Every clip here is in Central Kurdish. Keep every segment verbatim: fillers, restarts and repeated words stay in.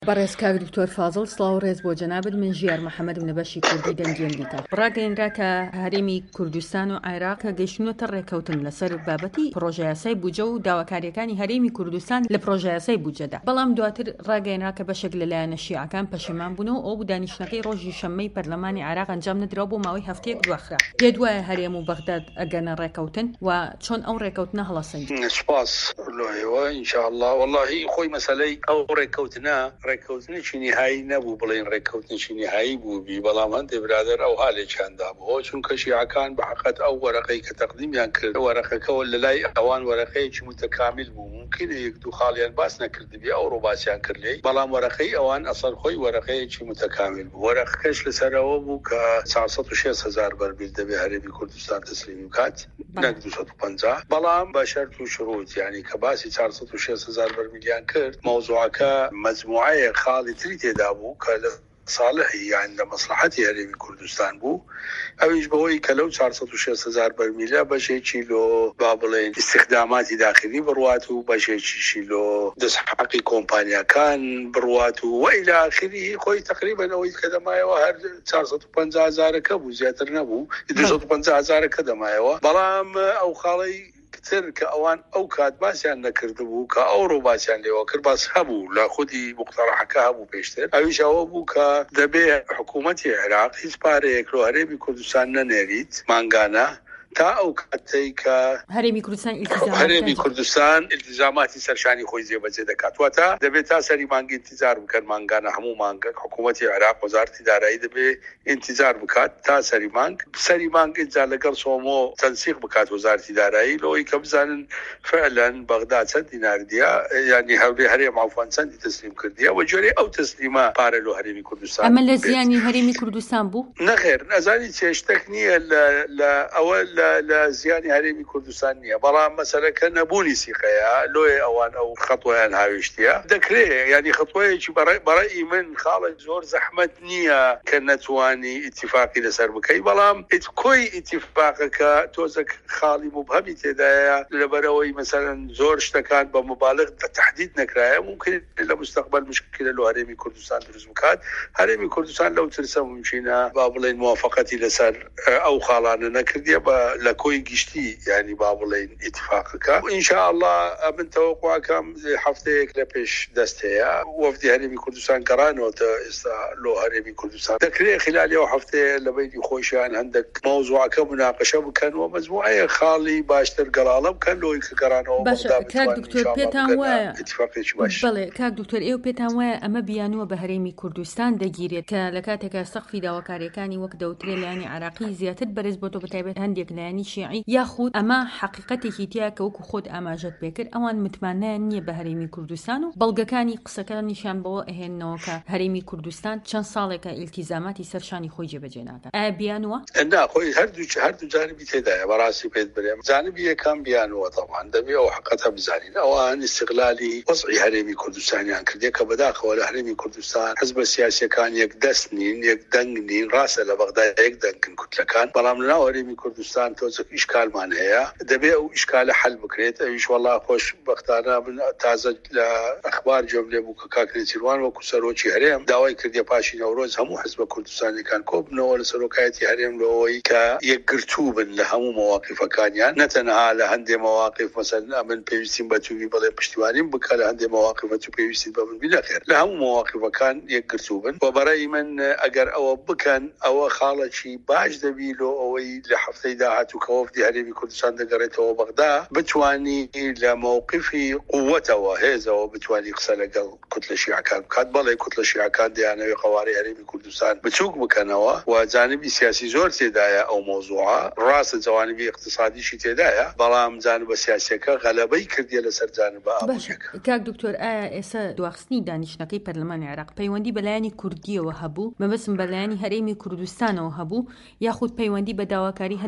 بەڕێز کاک دکتۆر فازڵ سڵاو و ڕێز بۆ جەنابەت من ژیار محەممەدم لە بەشی کوردی دەنگێن دیتا ڕاگەیەنرا کە هەرێمی کوردستان و عێراق گەیشتنەوە ڕێکەوتن لەسەر بابەتی پرۆژە یاسای بودجە و داواکاریەکانی هەرێمی کوردستان لە پرۆژە یاسای بودجەدا بەڵام دواتر ڕاگەیەنرا کە بەشێک لەلایەنە شیعەکان پەشیمان بوونەوە ئەو دانیشتنەکەی ڕۆژی شەممەی پەرلەمانی عێراق ئەنجام نەدراوە بۆ ماوەی هەفتەیەک دواخرا پێت وایە هەرێم و بەغداد ئەگەنە ڕێکەوتن و چۆن ئەو ڕێکەوتنە هەڵەسەنگی سپاس لۆیەوە ئینشاءالله وەڵاهی خۆی مەسەلەی ئەو ڕێکەوتنە ڕێکەوتنێکی نهایی نەبوو بڵێن ڕێکەوتنێکی نهایی بوو بی بەڵام هەندێ برادەر ئەو حالێکیاندا بوو چونکە شیعەکان بەحەقەت ئەو وەرەقەی کە تەقدیمیان کرد وەرەقەکەەوە لە لای ئەوان وەرەقەیەکی متەکامل بوو ممکنە یەک دوو خاڵیان باس نەکردبی ئەو ڕۆباسییان کردلی بەڵام وەرەقەی ئەوان ئەسەر خۆی وەرەقەیەکی متەکامل بوو وەرەقەکەش لەسەرەوە بوو کە چارسەد و شێست هەزار بەرمیل دەبێ هەرێمی کوردستان تەسلیم بکات نەک دووسەد و پەنجا بەڵام بە شەرت و شروط یعنی کە باسی چارسەد و شێست هەزار بەرمیلیان کرد مەوزوعەکە مەجموعەیە خاڵی تری تێدا بوو کە لە صالحی یان لە مەسلحەتی هەرێمی کوردستان بوو ئەویش بەهۆی کە لەو چارسەد و شێست هەزار بەرمیلە بەشێکی لۆ با بڵێن استخداماتی داخلی بڕوات و بەشێکیشی لۆ دەستحەقی کۆمپانیاکان بڕوات و وإلى آخره خۆی تقریبا ئەوەی کە دەمایەوە هەر چارسەد و پەنجا هەزارەکە بوو زیاتر نەبوو دووسەد و پەنجا هەزارەکە دەمایەوە بەڵام ئەو خاڵەی تر کە ئەوان ئەو کات باسییان نەکرد بوو کە ئەو ڕۆ باسییان لێەوە کرد باس هەبوو لە خودی مقتەڕەحەکە هەبوو پێشتر ئەویش ئەوە بوو کە دەبێ حکوومەتی عێراق هیچ پارەیەک لۆ هەرێمی کوردستان نەنێریت مانگانە تا ئەو کاتەی کە هەرێمی کوردستان هەرێمی کوردستان التزاماتی سەرشانی خۆی جێبەجێ دەکات واتە دەبێت تا سەری مانگی انتیزار بکەن مانگانە هەموو مانگە حکوومەتی عێراق وەزارەتی دارایی دەبێ انتیزار بکات تا سەری مانگ سەری مانگ جا لەگەڵ سۆمۆ تەنسیق بکات وەزارەتی دارایی لەوەی کە بزانن فعلەن بەغداد چەند دیناردیە یعنی هەولێر هەرێم عەفوان چەندی تەسلیم کردیە و جۆرەی ئەو تەسلیمە پارە لۆ هەرێمی کوردستان ئەمە لە زیانی هەرێمی کوردستان بوو نەخێر نەزانی چێشتێک نییە لە ئەوە لە زیانی هەرێمی کوردستان نییە بەڵام مەسەلەکە نەبوونی سیقەیە لۆی ئەوان ئەو خەتوەیان هاویشتیە دەکرێت ینی خەتوەیەکی بەڕێی من خاڵێک زۆر زەحمەت نییە کە نەتوانی ئیتیفاقی لەسەر بکەی بەڵام کۆی ئیتیفاقەکە تۆزە خاڵی مبهەمی تێدایە لەبەرەوەی مەسەلەن زۆر شتەکان بە مبالغ تهدید نەکرایە ممکن لە مستەقبل مشکلە لە هەرێمی کوردستان دروست بکات هەرێمی کوردستان لەو ترسە ممکنە با بڵێن موافقەتی لەسەر ئەو خاڵانە نەکردیە بە لە کۆی گشتی ینی با بڵێن ئیتفاقەکە ئینشاءالله من تەوەقوعەکەم هەفتەیەک لە پێش دەست هەیە وەفدی هەرێمی کوردستان گەڕانەوە ئێستا لۆ هەرێمی کوردستان دەکرێت خلالی ئەو هەفتەیە لە بینی خۆشیان هەندێک مەوزوعەکە مناقەشە بکەن و مەجموعەیە خاڵی باشتر گەڵاڵە بکەن لۆی کە گەڕانەوە کاک دکتۆر پێتان وایە بەڵێ کاک دکتۆر ئێوە پێتان وایە ئەمە بیانوە بە هەرێمی کوردستان دەگیرێت کە لە کاتێکە سەقفی داواکاریەکانی وەک دەوترێت لایانی عێراقی زیاتر بەرز بۆ تۆ بەتایبەت هەندێک لایانی شیعی یاخود ئەمە حقیقەتێکی تیا کە وەکو خۆت ئاماژەت پێکرد ئەوان متمانیان نییە بە هەرێمی کوردستان و بەڵگەکانی قسەکانیشان بەوە ئەهێننەوە کە هەرێمی کوردستان چەند ساڵێکە ئیلتیزاماتی سەرشانی خۆی جێبەجێ ناکات ئایا بیانوە؟ نا خۆی هەردوو هەردوو جانبی تێدایە بەڕاستی پێت برێم جانبی یەکەم بیانوە طبعاً دەبێ ئەو حقیقەتە بزانین ئەوان استقلالی وەزعی هەرێمی کوردستانیان کردێ کە بەداخەوە لە هەرێمی کوردستان حزبە سیاسیەکان یەک دەست نین یەک دەنگ نین ڕاستە لە بەغدا یەک دەنگن کوتلەکان بەڵام لەناو هەرێمی کوردستان تۆزێک ئیشکالمان هەیە دەبێ ئەو ئیشکالە حل بکرێت ئەویش وەڵا خۆش بەختانە من تازە لە ئەخبار جۆم لێ بوو کە کاکرێتیروان وەکو سەرۆکی هەرێم داوای کردیە پاشی نەورۆز هەموو حزبە کوردستانیەکان کۆبنەوە لە سەرۆکایەتی هەرێم لەوەی کە یەکگرتوو بن لە هەموو مەواقیفەکانیان نەتەنها لە هەندێ مەواقیف مەسەلەن من پێویستیم بە تووی بڵێ پشتیوانیم بکە لە هەندێ مەواقیفە تو پێویستیت بە من بی نەخێر لە هەموو مەواقیفەکان یەکگرتوو بن و بەڕێی من ئەگەر ئەوە بکەن ئەوە خاڵێکی باش دەبی لۆ ئەوەی لە هەفتەی داهاتوو کە وەفدی هەرێمی کوردستان دەگەڕێتەوە بەغدا بتوانی لە مووقفی قووەتەوە هێزەوە بتوانی قسە لەگەڵ کوتلە شیعەکان بکات بەڵێ کوتلە شیعەکان دەیانەوێ قەواری هەرێمی کوردستان بچووک بکەنەوە و جانبی سیاسی زۆر تێدایە ئەو مۆزوعە ڕاستە جوانبی اقتصادیشی تێدایە بەڵام جانبە سیاسیەکە غەلەبەی کردیە لەسەر جانبە ئابووریەکە کاک دکتۆر ئایا ئێستا دواخستنی دانیشتنەکەی پەرلەمانی عێراق پەیوەندی بەلایانی کوردیەوە هەبوو مەبەستم بەلایانی هەرێمی کوردستانەوە هەبوو یاخود پەیوەندی بە داواکاری هەندێک لایانی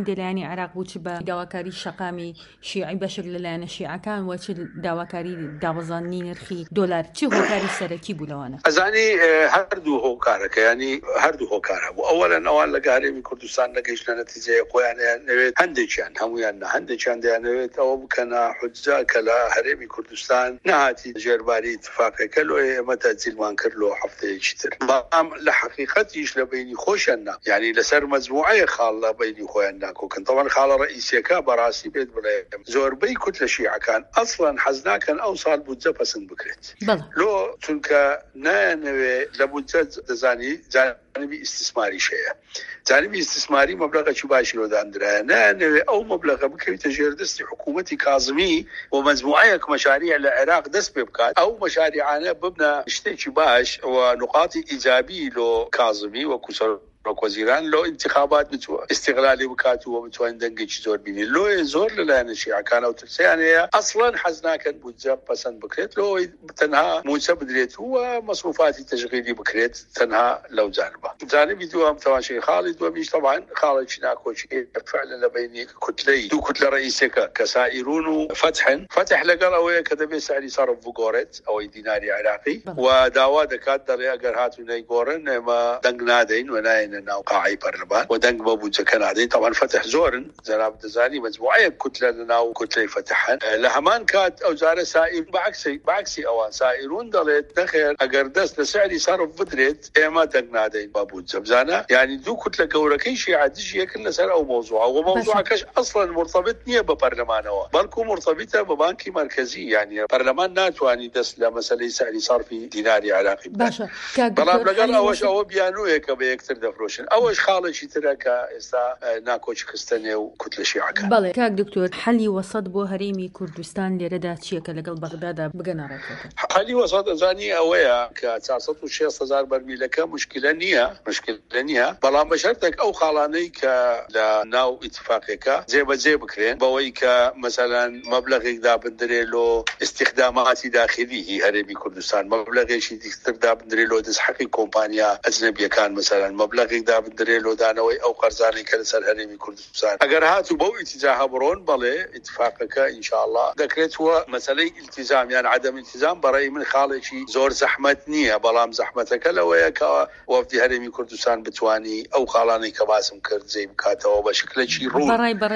هەرێمی عێراق بوو چ بە داواکاری شەقامی شیعی بەشێک لەلایەنە شیعەکان و چ داواکاری دابەزاندنی نرخی دۆلار چی هۆکاری سەرەکی بوو لەوانە؟ ئەزانی هەردوو هۆکارەکە ینی هەردوو هۆکارە بوو. ئەوەڵەن ئەوان لە هەرێمی کوردستان نەگەیشتە نەتیجەیە خۆیان نەوێت هەندێکیان هەمویان نە هەندێکیان دەیانەوێت ئەوە بکەنە حوجا کە لە هەرێمی کوردستان نەهاتی ژێرباری اتفاقەکە لۆ ئێمە تەجیلمان کرد لۆ هەفتەیەکی تر. بەڵام لە حەقیقەتیش لە بینی خۆشیان نا یعنی لەسەر مەجموعەیە خاڵ لە بینی خۆیان ناکۆکن. طبعا خاڵە ڕئیسیەکە بەڕاستی بێت بڵێ زۆربەی کوت لە شیعەکان ئەسڵەن حەز ناکەن ئەو ساڵ بودجە پەسەند بکرێت لۆ چونکە نایانەوێ لە بودجە دەزانی جانبی ئیستیسماری شەیە. جانبی ئیستیسماری مەبلەغێکی باشی لۆدانرایە نایانەوێ ئەو مەبلەغە بکەویتە ژێردەستی حکوومەتی کازمی و مەجموعەیەک مەشاریع لە عێراق دەست پێ بکات ئەو مەشاریعانە ببنە شتێکی باش و نقاطی ئیجابی لۆ کازمی و کوسەر وەزیران لۆ انتخابات بتووە استقلالی بکات و بتوانین دەنگێکی زۆر بینی. لۆ زۆر لەلایەنە شیعەکان ئەو ترسیان هەیە ئەسڵەن حەز ناکەن بودجە پەسەند بکرێت لۆ تەنها موچە بدرێت و مەسروفاتی تەشغیلی بکرێت تەنها لەو جانبە. جانبی دووەم تەماشای خاڵی دووەمیش طبعا خاڵێکی ناکۆچی فعلا لە بینی کوتلەی دوو کوتلە ڕئیسەکە کە سائیرون و فتحن. فتح لەگەڵ ئەوەیە کە دەبێت سەعری سەرف بگۆڕێت ئەوەی دیناری عێراقی و داوا دەکات دەڵێ ئەگەر هاتوو نەیگۆڕن ئێمە دەنگ نادەین و ناین ناو قاعی پەرلەمان و دەنگ بە بودجەکە نادەین. طبعا فتح زۆرن جەناب دەزانی مەجموعەیە کوتلە لەناو کوتلەی فتحن. لە هەمان کات ئەو جارە سائیر بەعکسی بەعکسی ئەوان سائیرون دەڵێت نەخێر ئەگەر دەست لە سعری سەرف بدرێت ئێمە دەنگ نادەین بە بودجە. بزانە یعنی دوو کوتلە گەورەکەی شیعە دژی یەکن لەسەر ئەو مۆزوعە و مۆزوعەکەش ئەسڵەن مرتبط نییە بە پەرلەمانەوە بەڵکو مرتبطە بە بانکی مرکزی یعنی پەرلەمان ناتوانانی دەست لە مەسەلەی سعری سەرفی دیناری عێراقی باشە. بەڵام لەگەڵ ئەوەش ئەوە بیانوویە کە بە یەکتر دەفرۆشن. ئەوەش خاڵێکی ترە کە ئێستا ناکۆچی خستنێ و کوتلە شیعەکان. بەڵێ کاک دکتۆر حەلی وەسەط بۆ هەرێمی کوردستان لێرەدا چییە کە لەگەڵ بەغدادا بگەنە ڕێکەوتن؟ حەلی وەسەط ئەزانی ئەوەیە کە چارسەد و شێست هەزار بەرمیلەکە مشکلە نییە مشکلە نییە بەڵام بە شەرتێک ئەو خاڵانەی کە لە ناو ئیتفاقێکە جێبەجێ بکرێن بەوەی کە مەسەلەن مەبلەغێک دابدرێ لۆ استخداماتی داخلی هەرێمی کوردستان مەبلەغێکی دیکتر دابدرێ لۆ دەستحەقی کۆمپانیا ئەجنەبیەکان مەسەلەن مەبلەغێک دابدرێ لۆ دانەوەی ئەو قەرزانەی کە لەسەر هەرێمی کوردستان ئەگەر هاتوو بەو ئیتیجاها بڕۆن بەڵێ ئیتفاقەکە ئینشاءالله دەکرێتوە مەسەلەی التیزام یان عدەم التیزام بەڕێی من خاڵێکی زۆر زەحمەت نییە بەڵام زەحمەتەکە لەوەیە کە وەفدی هەرێمی کوردستان بتوانی ئەو خاڵانەی کە باسم کرد جێ بکاتەوە بە شکلێکی ڕوون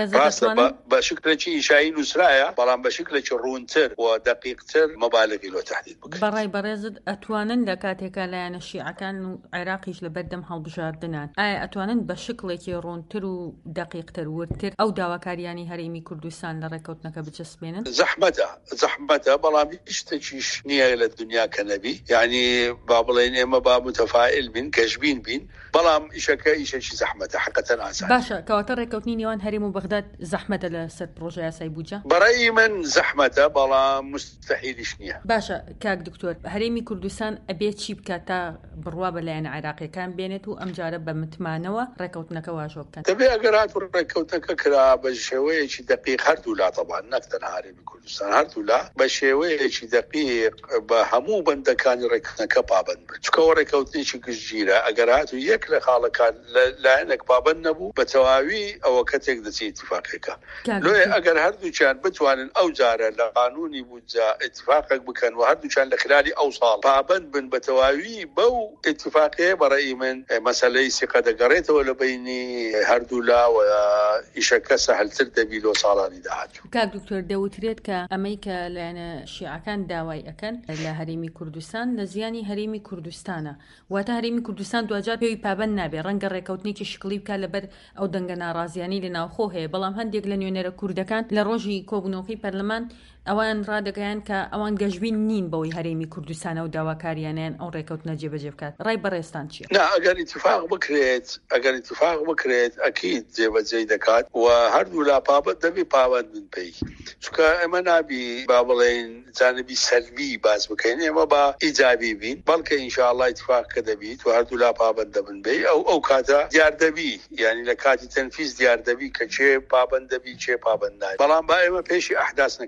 بە شکلێکی ئیشایی نووسرایە بەڵام بە شکلێکی ڕوونتر و دقیقتر مەبالغی لۆ تهدید بکرێت. بەڕای بەڕێزت ئەتوانن لە کاتێکا لایەنە شیعەکان و عێراقیش لە بەردەم هەڵبژاردنان ئایا ئەتوانن بە شکلێکی ڕوونتر و دقیقتر ورتر ئەو داواکاریانی هەرێمی کوردستان لە ڕێکەوتنەکە بچەسبێنن؟ زەحمەتە زەحمەتە بەڵام هیچ شتێکیش نییە لە دنیا کە نەبی یعنی با بڵێن ئێمە با متەفائل بین گەشبین بین بەڵام ئیشەکە ئیشێکی زەحمەتە حقیقەتەن ئاسان. باشە کەواتە ڕێکەوتنی نێوان هەرێم و بەغداد زەحمەتە لەسەر پرۆژە یاسای بودجە؟ بەڕێی من زەحمەتە بەڵام مستەحیلیش نییە. باشە کاک دکتۆر هەرێمی کوردستان ئەبێ چی بکات تا بڕوا بەلایەنە عێراقیەکان بێنێت و ئەمجارە بە متمانەوە ڕێکەوتنەکە واژۆ بکەن؟ دەبێ ئەگەر هاتوو ڕێکەوتنەکە کرا بە شێوەیەکی دقیق هەردوو لا طبعا نەکتەنها هەرێمی کوردستان هەردوو لا بە شێوەیەکی دقیق بە هەموو بەندەکانی ڕێکەوتنەکە پابەند بن چونکە ڕێکەوتنێکی گشتگیرە ئەگەر هاتوو یەک لە خاڵەکان لایەنێک پابەند نەبوو بە تەواوی ئەوە کەتێک دەچێت ئیتفاقێکە لۆیە ئەگەر هەردووچیان بتوانن ئەو جارە لە قانونی بودجە ئیتفاقێک بکەن و هەردووچیان لە خلالی ئەو ساڵ پابەند بن بە تەواوی بەو ئیتفاقەیە بەڕێی من مەسەلەی سیقە دەگەڕێتەوە لە بینی هەردوو لا و ئیشەکە سەهەلتر دەبی لۆ ساڵانی داهاتوو. کاک دکتۆر دەوترێت کە ئەمەی کە لایەنە شیعەکان داوای ئەکەن لە هەرێمی کوردستان لە زیانی هەرێمی کوردستانە واتە هەرێمی کوردستان دوجار پێوی پابەند نابێ ڕەنگە ڕێکەوتنێکی شکلی بکات لەبەر ئەو دەنگە ناڕازیانی لە ناوخۆ هەیە بەڵام هەندێک لە نوێنەرە کوردەکان لە ڕۆژی کۆبوونەوەی پەرلەمان ئەوان ڕادەگەیان کە ئەوان گەشبین نین بەوەی هەرێمی کوردستانە و داواکاریانیان ئەو ڕێکەوتنە جێبەجێ بکات. ڕای بەڕێستان چییە؟ نا ئەگەر ئیتفاق بکرێت ئەگەر ئیتفاق بکرێت ئەکید جێبەجێ دەکات و هەردوو لا پابەت دەبی پابەت بن پێی چونکە ئێمە نابی با بڵێن جانبی سەلبی باز بکەین ئێمە با ئیجابی بین بەڵکە ئینشاءالله ئیتفاق کە دەبیت و هەردوو لا پابەت دەبن بێ ئەو ئەو کاتە دیار دەبی یعنی لە کاتی تەنفیز دیار دەبی کە چێ پابەت دەبی چێ پابەت نابی بەڵام با ئێمە پێشی ئەحداث نەکەوین و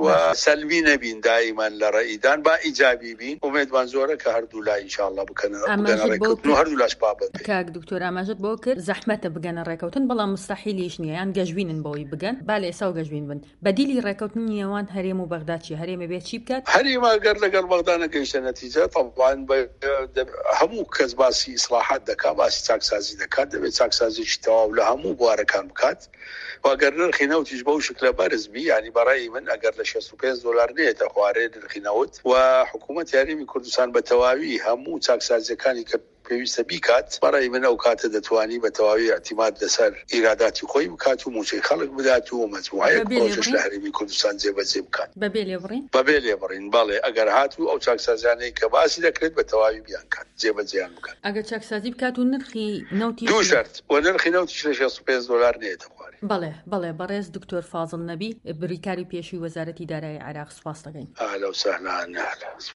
و سلبی نبین دائما لرئیدان با ایجابی بین امیدوان زۆرە کە هەردوو لا ئینشاءالله بکەنە ڕێککەوتن و هەردوو لاش بابەت کاک دکتۆر ئاماژت بۆ کرد زەحمەتە بگەنە ڕێککەوتن بەڵام مستەحیلیش نییە یان گەژبینن بۆی بگەن با لە ئێسا و گەژبین بن بەدیلی ڕێککەوتن نێوان هەرێم و بەغداد چی هەرێمە بێت چی بکات هەرێمە گەر لەگەڵ بەغداد نەگەیشتە نەتیجە طبعاً هەموو کەس باسی ئیسلاحات دەکات باسی چاکسازی دەکات دەبێت چاکسازیی تەواو لە هەموو بوارەکان بکات واگەر نرخی نەوتیش بەو شکلە بەرز بی ینی بەڕای من ئەگەر لە شەست و پێنج دۆلار نێتە خوارێ نرخی نەوت و حکوومەت یاریمی کوردستان بە تەواوی هەموو چاکسازیەکانی کە پێویستە بیکات بەڕای من ئەو کاتە دەتوانی بە تەواوی اعتیماد لەسەر ئیراداتی خۆی بکات و موچەی خەڵک بدات و مەجموعەیەک پرۆژەش لە هەرێمی کوردستان جێبەجێ بکات بەبێ لێبڕین بەبێ لێبڕین بەڵێ ئەگەر هاتوو ئەو چاکسازیانەی کە باسی دەکرێت بە تەواوی بیان کات جێبەجێیان بکات ئەگەر چاکسازی بکات و نرخی نەوتی دوو شەرت و نرخی نەوتیش لە شەست و پێنج دۆلار نێتە خوارێ بەڵێ بەڵێ بەڕێز دکتۆر فازڵ نەبی بریکاری پێشووی وەزارەتی دارایی عێراق سوپاس دەکەین ئاهلا و سەهلا